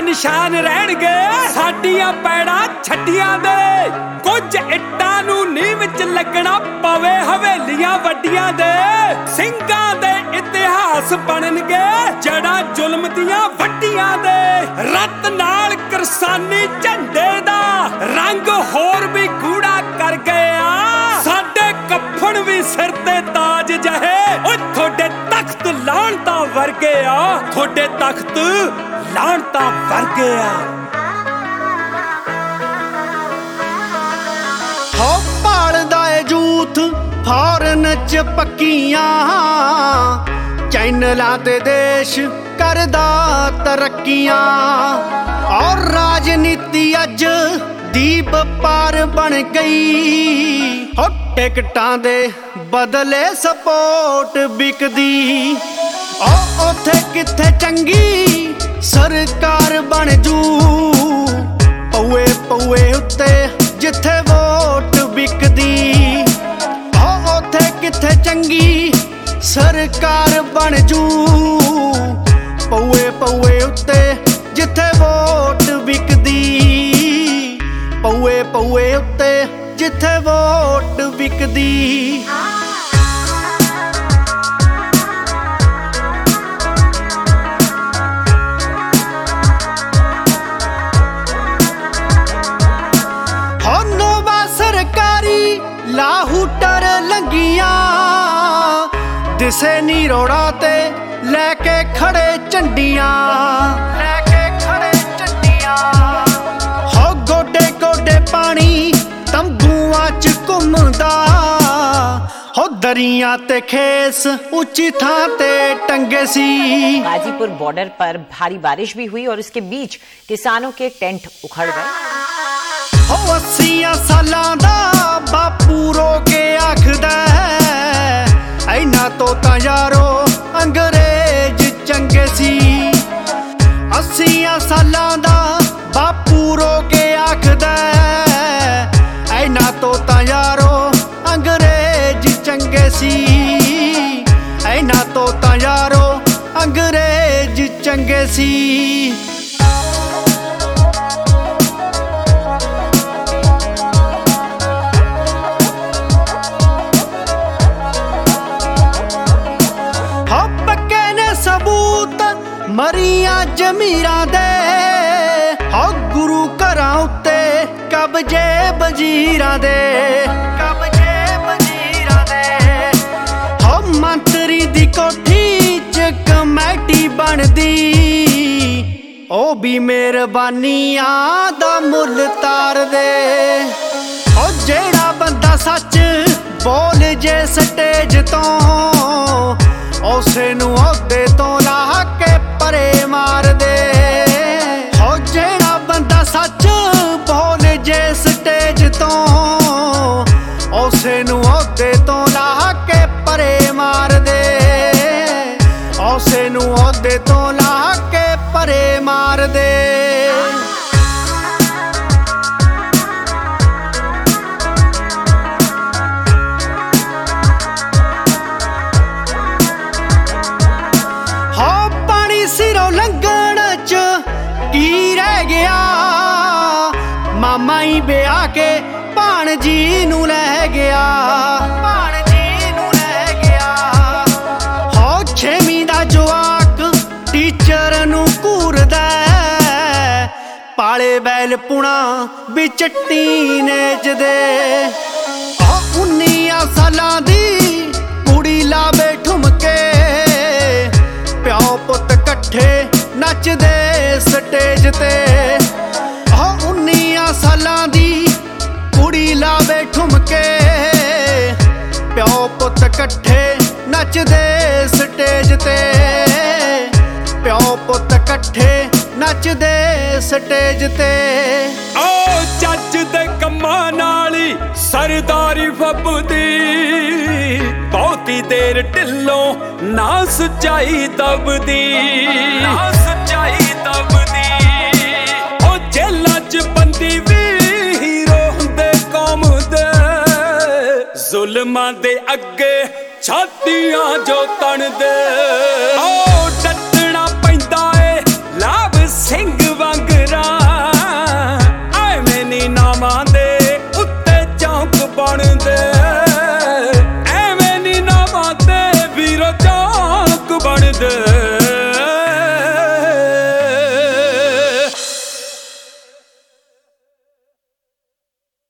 ਨਿਸ਼ਾਨ ਰਹਿਣਗੇ ਸਾਡੀਆਂ ਪੈੜਾਂ ਛੱਡੀਆਂ ਦੇ। ਕੁਝ ਇੱਟਾਂ ਨੂੰ ਨੀਂਹ ਵਿੱਚ ਲੱਗਣਾ ਪਵੇ ਹਵੇਲੀਆਂ ਵੱਡੀਆਂ ਦੇ। ਸਿੰਘਾਂ ਦੇ ਇਤਿਹਾਸ ਬਣਨਗੇ ਜੜਾਂ ਜ਼ੁਲਮ ਦੀਆਂ ਵੱਡੀਆਂ ਦੇ। ਰੱਤ ਨਾਲ ਕਰਸਾਨੀ ਝੰਡੇ ਦਾ ਰੰਗ ਹੋਰ ਵੀ ਗੂੜਾ ਕਰ ਗਿਆ। ਸਾਡੇ ਕੱਫਣ ਵੀ ਸਿਰ ਤੇ ਤਾਜ ਜਹੇ ਓ ਤੁਹਾਡੇ ਤਖਤ ਲਾਹਣਤਾਂ ਵਰਗੇ ਆ। ਤੁਹਾਡੇ ਤਖਤ ਲਾਹਣਤਾਂ ਵਰਗੇ ਆ। ਹੋ ਭਾਲਦਾ ਏ ਜੂਥ ਫੌਰਨ ਚ ਪੱਕੀਆਂ। ਚੈਨਲਾਂ ਤੇ ਦੇਸ਼ ਕਰਦਾ ਤਰੱਕੀਆਂ। ਔਰ ਰਾਜਨੀਤੀ ਅੱਜ ਦੀ ਵਪਾਰ ਬਣ ਗਈ। ਹੋ ਟਿਕਟਾਂ ਦੇ ਬਦਲੇ ਸਪੋਰਟ ਵਿਕਦੀ। ਉਹ ਉੱਥੇ ਕਿੱਥੇ ਚੰਗੀ ਸਰਕਾਰ ਬਣ ਜੂ। ਪਊਏ ਪਊਏ ਉੱਤੇ ਜਿੱਥੇ ਵੋਟ ਵਿਕਦੀ। ਉਹ ਉੱਥੇ ਕਿੱਥੇ ਚੰਗੀ ਸਰਕਾਰ ਬਣ ਜੂ। ਪਊਏ ਪਊਏ ਉੱਤੇ ਜਿੱਥੇ ਵੋਟ ਵਿਕਦੀ। ਪਊਏ ਪਊਏ ਉੱਤੇ ਜਿੱਥੇ ਵੋਟ ਵਿਕਦੀ। ਸਰਕਾਰੀ ਲਾਹੂਟਰ ਲੰਗੀਆਂ। ਦਿਸੇ ਨੀ ਰੋੜਾਂ ਤੇ ਲੈ ਕੇ ਖੜੇ ਝੰਡੀਆਂ। ਲੈ ਕੇ ਖੜੇ ਝੰਡੀਆਂ। ਹੋ ਗੋਡੇ ਗੋਡੇ ਪਾਣੀ ਤੰਬੂਆਂ ਚ ਘੁੰਮਦਾ। ਹੋ दरिया ते खेस ऊंची थां ते टंगे सी। गाजीपुर बॉर्डर पर भारी बारिश भी हुई और इसके बीच किसानों के टेंट उखड़ गए। हो 80 सालां दा बापू रो के आखदा है इन्हां तो तां यारो अंग्रेज चंगे सी। 80 सालां दा बापू रो के आखदा है इन्हां तो तां यारो अंग्रेज चंगे सी। इन्हां तो तां यारो अंग्रेज चंगे सी। मरिया जमीरां दे हो गुरु घरां उत्ते कब्जे वजीरां दे। कब्जे वजीरां दे हो मंत्री दी कोठी च कमेटी बनदी। ओ भी मेहरबानियां दा मुल तार दे। ओ जेड़ा बंदा सच बोल जे स्टेज तो उसे नूं ओहदे तो लाह के परे मार दे। हो जेड़ा बंदा सच बोल जे स्टेज तो उसे नूं ओहदे तो लाह के परे मार दे। उसे नूं ओहदे तो लाह के परे मार दे। सिरों लंघण च की रह गया मामा ही ब्याह के भाण जी नूं लै गया। भाण जी नूं लै गया हो 6वीं दा जवाक टीचर नूं घूरदा। पाले बैल पुणा विच टीनेज दे। 19 सालां दी कुड़ी लावे ठुमके प्यो पुत कट्ठे नचदे स्टेज ते। 19 सालां दी कुड़ी लावे ठुमके प्यो पुत कट्ठे नचदे स्टेज ते। प्यो पुत कट्ठे नचदे स्टेज ते। ओ जज दे कम्मां नाली सरदारी फबदी। बहुती देर ढिल्लों ना सच्चाई दबदी। ना सच्चाई दबदी ओ जेलां च बंदी भी हीरो हुंदे कौम दे। जुल्मां दे अगे छातियां जो तन दे। ओ डटना पैंदा ए लाभ सिंह वांग ਦੇ